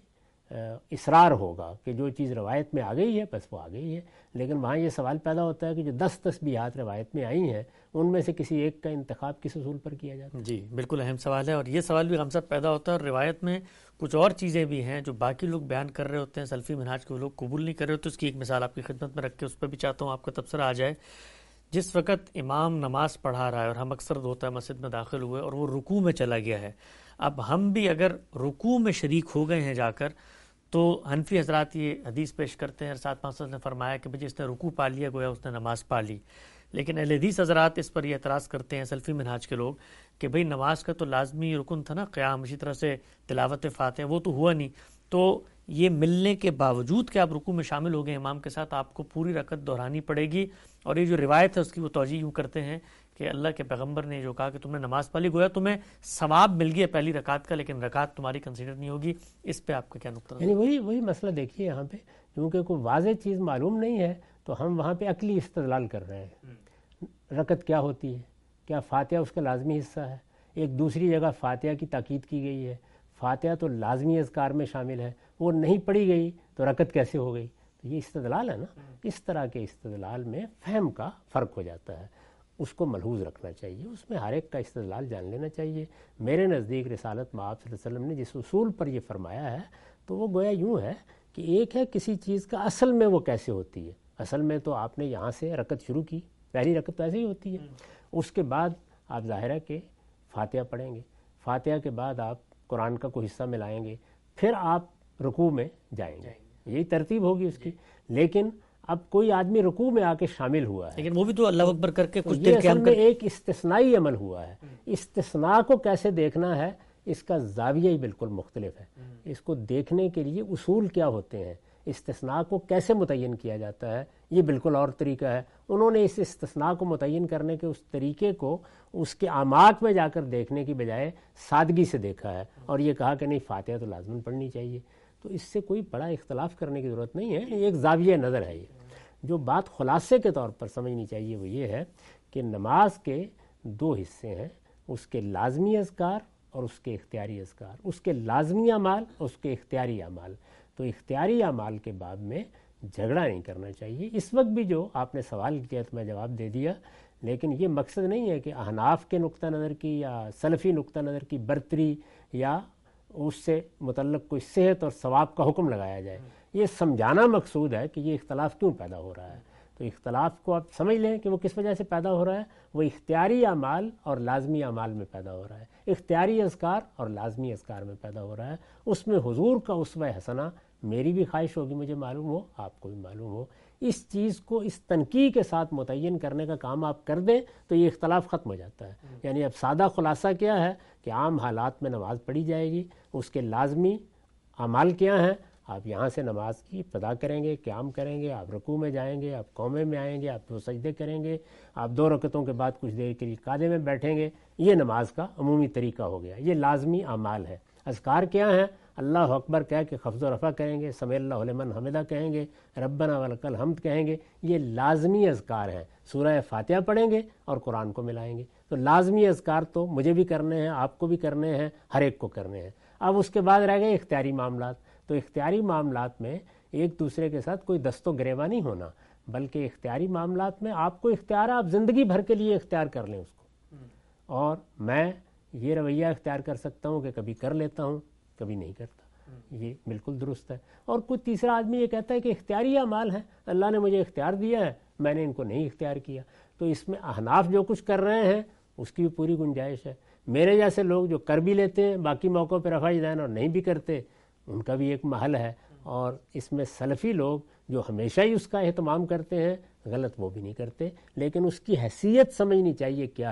اصرار ہوگا کہ جو چیز روایت میں آ گئی ہے بس وہ آ گئی ہے. لیکن وہاں یہ سوال پیدا ہوتا ہے کہ جو دس تسبیحات روایت میں آئی ہیں ان میں سے کسی ایک کا انتخاب کس اصول پر کیا جاتا ہے؟ جی بالکل اہم سوال ہے، اور یہ سوال بھی ہم سب پیدا ہوتا ہے. اور روایت میں کچھ اور چیزیں بھی ہیں جو باقی لوگ بیان کر رہے ہوتے ہیں، سلفی منہاج کے وہ لوگ قبول نہیں کر رہے ہوتے. اس کی ایک مثال آپ کی خدمت میں رکھ کے اس پہ بھی چاہتا ہوں آپ کا تبصرہ آ جائے. جس وقت امام نماز پڑھا رہا ہے اور ہم اکثر ہوتا ہے مسجد میں داخل ہوئے اور وہ رکوع میں چلا گیا ہے، اب ہم بھی اگر رکوع میں شریک ہو گئے ہیں جا کر، تو حنفی حضرات یہ حدیث پیش کرتے ہیں، ارشاد پاک صلی اللہ علیہ وسلم نے فرمایا کہ جس نے رکوع پا لیا گویا اس نے نماز پا لی. لیکن اہل حدیث حضرات اس پر یہ اعتراض کرتے ہیں، سلفی منہاج کے لوگ، کہ بھئی نماز کا تو لازمی رکن تھا نا قیام، اسی طرح سے تلاوت فاتحہ، وہ تو ہوا نہیں. تو یہ ملنے کے باوجود کہ آپ رکوع میں شامل ہو گئے امام کے ساتھ، آپ کو پوری رکعت دہرانی پڑے گی. اور یہ جو روایت ہے اس کی وہ توجیہ یوں کرتے ہیں کہ اللہ کے پیغمبر نے جو کہا کہ تم نے نماز پڑھی، گویا تمہیں ثواب مل گیا پہلی رکعت کا، لیکن رکعت تمہاری کنسیڈر نہیں ہوگی. اس پہ آپ کا کیا نقطہ؟ یعنی وہی وہی مسئلہ دیکھیے یہاں پہ، کیونکہ کوئی واضح چیز معلوم نہیں ہے تو ہم وہاں پہ عقلی استدلال کر رہے ہیں. رکعت کیا ہوتی ہے؟ کیا فاتحہ اس کا لازمی حصہ ہے؟ ایک دوسری جگہ فاتحہ کی تاکید کی گئی ہے، فاتحہ تو لازمی اذکار میں شامل ہے، وہ نہیں پڑھی گئی تو رکعت کیسے ہو گئی؟ تو یہ استدلال ہے نا. اس طرح کے استدلال میں فہم کا فرق ہو جاتا ہے، اس کو ملحوظ رکھنا چاہیے، اس میں ہر ایک کا استدلال جان لینا چاہیے. میرے نزدیک رسالت مآب صلی اللہ علیہ وسلم نے جس اصول پر یہ فرمایا ہے تو وہ گویا یوں ہے کہ ایک ہے کسی چیز کا اصل میں وہ کیسے ہوتی ہے. اصل میں تو آپ نے یہاں سے رکعت شروع کی، پہلی رکعت تو ایسے ہی ہوتی ہے. اس کے بعد آپ ظاہر ہے کہ فاتحہ پڑھیں گے، فاتحہ کے بعد آپ قرآن کا کوئی حصہ ملائیں گے، پھر آپ رکوع میں جائیں گے، یہی ترتیب ہوگی اس کی. لیکن اب کوئی آدمی رکوع میں آ کے شامل ہوا ہے، لیکن وہ بھی تو اللہ اکبر کر کے کچھ یہ دیر اصل قیام میں کر. ایک استثنائی عمل ہوا ہے. استثناء کو کیسے دیکھنا ہے اس کا زاویہ ہی بالکل مختلف ہے. اس کو دیکھنے کے لیے اصول کیا ہوتے ہیں، استثناء کو کیسے متعین کیا جاتا ہے، یہ بالکل اور طریقہ ہے. انہوں نے اس استثناء کو متعین کرنے کے اس طریقے کو اس کے اعماق میں جا کر دیکھنے کی بجائے سادگی سے دیکھا ہے اور یہ کہا کہ نہیں فاتحہ تو لازماً پڑھنی چاہیے. تو اس سے کوئی بڑا اختلاف کرنے کی ضرورت نہیں ہے، یہ ایک زاویہ نظر ہے. یہ جو بات خلاصے کے طور پر سمجھنی چاہیے وہ یہ ہے کہ نماز کے دو حصے ہیں، اس کے لازمی اذکار اور اس کے اختیاری اذکار، اس کے لازمی اعمال اور اس کے اختیاری اعمال. تو اختیاری اعمال کے باب میں جھگڑا نہیں کرنا چاہیے. اس وقت بھی جو آپ نے سوال کیا تو میں جواب دے دیا، لیکن یہ مقصد نہیں ہے کہ احناف کے نقطہ نظر کی یا سلفی نقطہ نظر کی برتری یا اس سے متعلق کوئی صحت اور ثواب کا حکم لگایا جائے. یہ سمجھانا مقصود ہے کہ یہ اختلاف کیوں پیدا ہو رہا ہے. تو اختلاف کو آپ سمجھ لیں کہ وہ کس وجہ سے پیدا ہو رہا ہے. وہ اختیاری اعمال اور لازمی اعمال میں پیدا ہو رہا ہے، اختیاری اذکار اور لازمی اذکار میں پیدا ہو رہا ہے. اس میں حضور کا اسوہ حسنہ میری بھی خواہش ہوگی، مجھے معلوم ہو، آپ کو بھی معلوم ہو. اس چیز کو اس تنقیح کے ساتھ متعین کرنے کا کام آپ کر دیں تو یہ اختلاف ختم ہو جاتا ہے. یعنی اب سادہ خلاصہ کیا ہے کہ عام حالات میں نماز پڑھی جائے گی، اس کے لازمی اعمال کیا ہیں، آپ یہاں سے نماز کی ابتدا کریں گے، قیام کریں گے، آپ رکوع میں جائیں گے، آپ قومے میں آئیں گے، آپ دو سجدے کریں گے، آپ دو رکعتوں کے بعد کچھ دیر کے لیے قعدے میں بیٹھیں گے. یہ نماز کا عمومی طریقہ ہو گیا، یہ لازمی اعمال ہے. اذکار کیا ہیں؟ اللہ اکبر کہہ کے خفض و رفع کہیں گے، سمی اللہ لمن حمدہ کہیں گے، ربنا ولک الحمد کہیں گے. یہ لازمی اذکار ہیں. سورہ فاتحہ پڑھیں گے اور قرآن کو ملائیں گے. تو لازمی اذکار تو مجھے بھی کرنے ہیں، آپ کو بھی کرنے ہیں، ہر ایک کو کرنے ہیں. اب اس کے بعد رہ گئے اختیاری معاملات. تو اختیاری معاملات میں ایک دوسرے کے ساتھ کوئی دست و گریباں نہیں ہونا، بلکہ اختیاری معاملات میں آپ کو اختیار ہے، آپ زندگی بھر کے لیے اختیار کر لیں اس کو. اور میں یہ رویہ اختیار کر سکتا ہوں کہ کبھی کر لیتا ہوں، کبھی نہیں کرتا. یہ بالکل درست ہے. اور کوئی تیسرا آدمی یہ کہتا ہے کہ اختیاری اعمال ہیں، اللہ نے مجھے اختیار دیا ہے، میں نے ان کو نہیں اختیار کیا. تو اس میں احناف جو کچھ کر رہے ہیں اس کی بھی پوری گنجائش ہے. میرے جیسے لوگ جو کر بھی لیتے ہیں باقی موقعوں پہ رفع یدین اور نہیں بھی کرتے، ان کا بھی ایک محل ہے. اور اس میں سلفی لوگ جو ہمیشہ ہی اس کا اہتمام کرتے ہیں، غلط وہ بھی نہیں کرتے، لیکن اس کی حیثیت سمجھنی چاہیے کیا ہے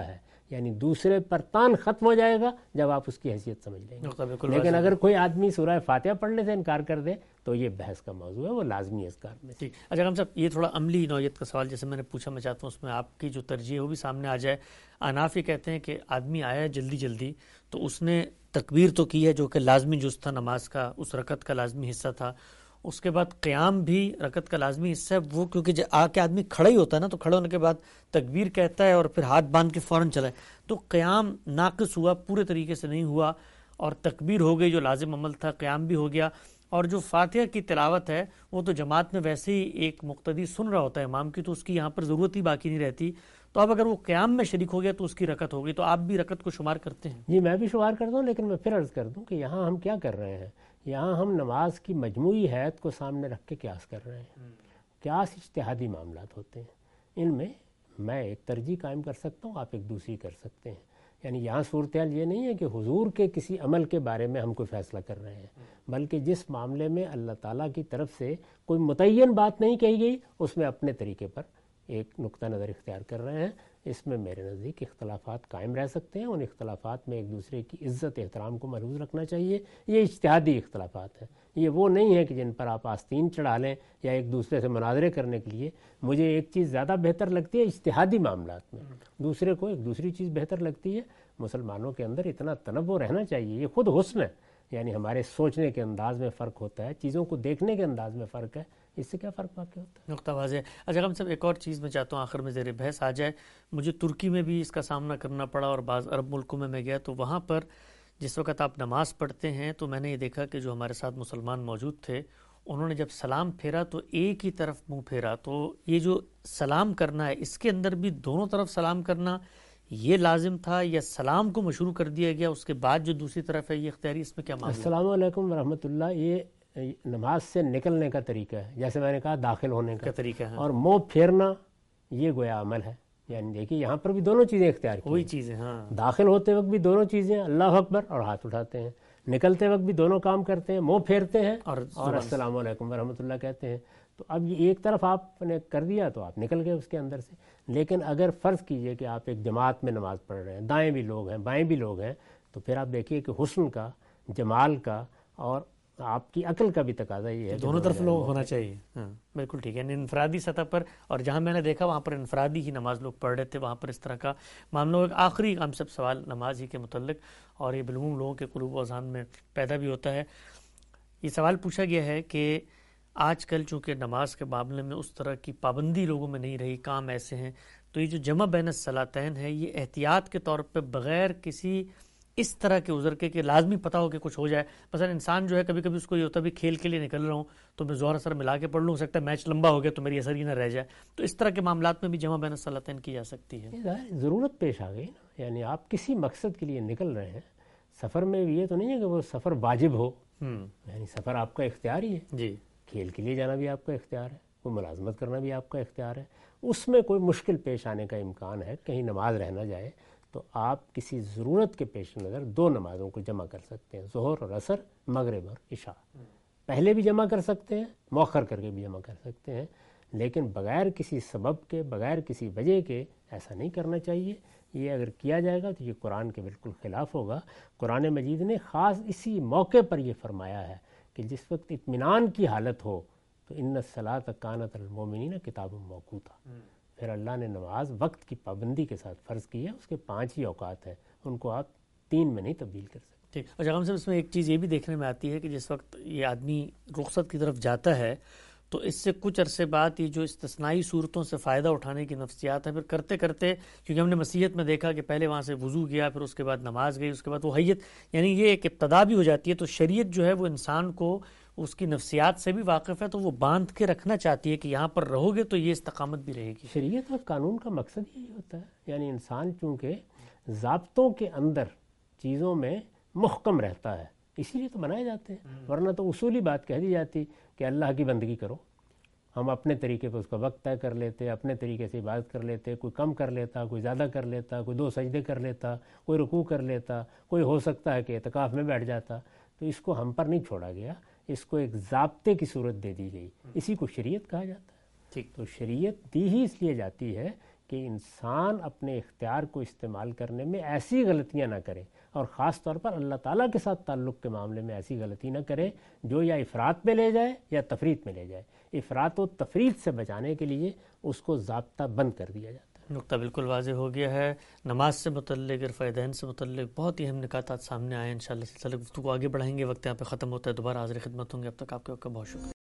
یعنی دوسرے پر تان ختم ہو جائے گا جب آپ اس کی حیثیت سمجھ لیں گے. لیکن اگر کوئی آدمی سورہ فاتحہ پڑھنے سے انکار کر دے تو یہ بحث کا موضوع ہے, وہ لازمی ہے اس کار میں. ٹھیک. اچھا ہم صاحب یہ تھوڑا عملی نوعیت کا سوال جیسے میں نے پوچھا, میں چاہتا ہوں اس میں آپ کی جو ترجیح ہے وہ بھی سامنے آ جائے. اناف یہ کہتے ہیں کہ آدمی آیا جلدی جلدی تو اس نے تکبیر تو کی ہے جو کہ لازمی جز تھا نماز کا, اس رکعت کا لازمی حصہ تھا, اس کے بعد قیام بھی رکعت کا لازمی حصہ ہے وہ, کیونکہ جب آ کے آدمی کھڑا ہی ہوتا ہے نا تو کھڑے ہونے کے بعد تکبیر کہتا ہے اور پھر ہاتھ باندھ کے فوراً چلا ہے, تو قیام ناقص ہوا, پورے طریقے سے نہیں ہوا, اور تکبیر ہو گئی جو لازم عمل تھا, قیام بھی ہو گیا, اور جو فاتحہ کی تلاوت ہے وہ تو جماعت میں ویسے ہی ایک مقتدی سن رہا ہوتا ہے امام کی, تو اس کی یہاں پر ضرورت ہی باقی نہیں رہتی. تو اب اگر وہ قیام میں شریک ہو گیا تو اس کی رکعت ہو گئی, تو آپ بھی رکعت کو شمار کرتے ہیں؟ جی میں بھی شمار کرتا ہوں, لیکن میں پھر عرض کر دوں کہ یہاں ہم کیا کر رہے ہیں, یہاں ہم نماز کی مجموعی حیت کو سامنے رکھ کے قیاس کر رہے ہیں. قیاس اجتہادی معاملات ہوتے ہیں, ان میں میں ایک ترجیح قائم کر سکتا ہوں, آپ ایک دوسری کر سکتے ہیں. یعنی یہاں صورتحال یہ نہیں ہے کہ حضور کے کسی عمل کے بارے میں ہم کوئی فیصلہ کر رہے ہیں, بلکہ جس معاملے میں اللہ تعالیٰ کی طرف سے کوئی متعین بات نہیں کہی گئی اس میں اپنے طریقے پر ایک نقطہ نظر اختیار کر رہے ہیں. اس میں میرے نزدیک اختلافات قائم رہ سکتے ہیں, ان اختلافات میں ایک دوسرے کی عزت احترام کو محفوظ رکھنا چاہیے. یہ اجتہادی اختلافات ہیں, یہ وہ نہیں ہے کہ جن پر آپ آستین چڑھا لیں یا ایک دوسرے سے مناظرے کرنے کے لیے. مجھے ایک چیز زیادہ بہتر لگتی ہے اجتہادی معاملات میں, دوسرے کو ایک دوسری چیز بہتر لگتی ہے. مسلمانوں کے اندر اتنا تنوع رہنا چاہیے, یہ خود حسن ہے. یعنی ہمارے سوچنے کے انداز میں فرق ہوتا ہے, چیزوں کو دیکھنے کے انداز میں فرق ہے, اس سے کیا فرق واقع ہوتا ہے؟ نقطہ واضح ہے. اچھا ہم سب ایک اور چیز میں چاہتا ہوں آخر میں زیر بحث آ جائے. مجھے ترکی میں بھی اس کا سامنا کرنا پڑا اور بعض عرب ملکوں میں میں گیا تو وہاں پر جس وقت آپ نماز پڑھتے ہیں تو میں نے یہ دیکھا کہ جو ہمارے ساتھ مسلمان موجود تھے انہوں نے جب سلام پھیرا تو ایک ہی طرف منہ پھیرا. تو یہ جو سلام کرنا ہے اس کے اندر بھی دونوں طرف سلام کرنا یہ لازم تھا یا سلام کو مشروع کر دیا گیا, اس کے بعد جو دوسری طرف ہے یہ اختیاری, اس میں کیا معاملہ؟ السلام علیکم ورحمۃ اللہ. یہ نماز سے نکلنے کا طریقہ ہے, جیسے میں نے کہا داخل ہونے کا طریقہ ہے, اور منہ پھیرنا یہ گویا عمل ہے. یعنی دیکھیے یہاں پر بھی دونوں چیزیں اختیار کی, وہی چیزیں. ہاں داخل ہوتے وقت بھی دونوں چیزیں, اللہ اکبر اور ہاتھ اٹھاتے ہیں, نکلتے وقت بھی دونوں کام کرتے ہیں, منہ پھیرتے ہیں اور, اور السلام علیکم ورحمۃ اللہ کہتے ہیں. تو اب یہ ایک طرف آپ نے کر دیا تو آپ نکل گئے اس کے اندر سے. لیکن اگر فرض کیجئے کہ آپ ایک جماعت میں نماز پڑھ رہے ہیں, دائیں بھی لوگ ہیں بائیں بھی لوگ ہیں, تو پھر آپ دیکھیے کہ حسن کا, جمال کا اور آپ کی عقل کا بھی تقاضا یہ ہے دونوں طرف لوگ ہونا چاہیے. ہاں بالکل ٹھیک ہے. یعنی انفرادی سطح پر, اور جہاں میں نے دیکھا وہاں پر انفرادی ہی نماز لوگ پڑھ رہے تھے, وہاں پر اس طرح کا معاملہ. ایک آخری ہم سب سوال نماز ہی کے متعلق, اور یہ بالعموم لوگوں کے قلوب و اذہان میں پیدا بھی ہوتا ہے. یہ سوال پوچھا گیا ہے کہ آج کل چونکہ نماز کے معاملے میں اس طرح کی پابندی لوگوں میں نہیں رہی, کام ایسے ہیں, تو یہ جو جمع بین الصلاتین ہے یہ احتیاط کے طور پہ بغیر کسی اس طرح کے عذر کے کہ لازمی پتہ ہو کہ کچھ ہو جائے, مثلا انسان جو ہے کبھی کبھی اس کو یہ ہوتا ہے بھی کھیل کے لیے نکل رہا ہوں تو میں ظہر اثر ملا کے پڑھ لوں, ہو سکتا ہے میچ لمبا ہو گیا تو میری اثر ہی نہ رہ جائے, تو اس طرح کے معاملات میں بھی جمع بین الصلاتین کی جا سکتی ہے. ضرورت پیش آ گئی نا, یعنی آپ کسی مقصد کے لیے نکل رہے ہیں, سفر میں یہ تو نہیں ہے کہ وہ سفر واجب ہو, یعنی سفر آپ کا اختیار ہی ہے. جی کھیل کے لیے جانا بھی آپ کا اختیار ہے, کوئی ملازمت کرنا بھی آپ کا اختیار ہے, اس میں کوئی مشکل پیش آنے کا امکان ہے, کہیں نماز رہ نہ جائے, تو آپ کسی ضرورت کے پیش نظر دو نمازوں کو جمع کر سکتے ہیں, ظہر اور عصر, مغرب اور عشاء. پہلے بھی جمع کر سکتے ہیں, مؤخر کر کے بھی جمع کر سکتے ہیں, لیکن بغیر کسی سبب کے, بغیر کسی وجہ کے ایسا نہیں کرنا چاہیے. یہ اگر کیا جائے گا تو یہ قرآن کے بالکل خلاف ہوگا. قرآن مجید نے خاص اسی موقع پر یہ فرمایا ہے کہ جس وقت اطمینان کی حالت ہو تو ان الصلاۃ کانت المؤمنین کتاب موقوتا. پھر اللہ نے نماز وقت کی پابندی کے ساتھ فرض کی ہے, اس کے پانچ ہی اوقات ہیں, ان کو آپ تین میں نہیں تبدیل کر سکتے. ٹھیک. اور جگہ سے اس میں ایک چیز یہ بھی دیکھنے میں آتی ہے کہ جس وقت یہ آدمی رخصت کی طرف جاتا ہے تو اس سے کچھ عرصے بعد یہ جو استثنائی صورتوں سے فائدہ اٹھانے کی نفسیات ہے, پھر کرتے کرتے, کیونکہ ہم نے مسیحیت میں دیکھا کہ پہلے وہاں سے وضو گیا, پھر اس کے بعد نماز گئی, اس کے بعد وہ حیت, یعنی یہ ایک ابتدا بھی ہو جاتی ہے. تو شریعت جو ہے وہ انسان کو اس کی نفسیات سے بھی واقف ہے, تو وہ باندھ کے رکھنا چاہتی ہے کہ یہاں پر رہو گے تو یہ استقامت بھی رہے گی. شریعت اور قانون کا مقصد یہی ہوتا ہے, یعنی انسان چونکہ ضابطوں کے اندر چیزوں میں محکم رہتا ہے, اسی لیے تو بنائے جاتے ہیں, ورنہ تو اصولی بات کہہ دی جاتی کہ اللہ کی بندگی کرو. ہم اپنے طریقے پہ اس کا وقت طے کر لیتے, اپنے طریقے سے عبادت کر لیتے, کوئی کم کر لیتا, کوئی زیادہ کر لیتا, کوئی دو سجدے کر لیتا, کوئی رکوع کر لیتا, کوئی ہو سکتا ہے کہ اعتکاف میں بیٹھ جاتا. تو اس کو ہم پر نہیں چھوڑا گیا, اس کو ایک ضابطے کی صورت دے دی گئی, اسی کو شریعت کہا جاتا ہے. ٹھیک. تو شریعت دی ہی اس لیے جاتی ہے کہ انسان اپنے اختیار کو استعمال کرنے میں ایسی غلطیاں نہ کرے، اور خاص طور پر اللہ تعالیٰ کے ساتھ تعلق کے معاملے میں ایسی غلطی نہ کرے جو یا افراط پہ لے جائے یا تفریط میں لے جائے۔ افراط و تفریط سے بچانے کے لیے اس کو ضابطہ بند کر دیا جاتا ہے۔ نقطہ بالکل واضح ہو گیا ہے۔ نماز سے متعلق، رفع دین سے متعلق بہت ہی اہم نکات سامنے آئے ہیں۔ انشاءاللہ سلسلہ گفتگو آگے بڑھائیں گے۔ وقت یہاں پہ ختم ہوتا ہے، دوبارہ حاضر خدمت ہوں گے۔ اب تک آپ کے وقت کا بہت شکریہ۔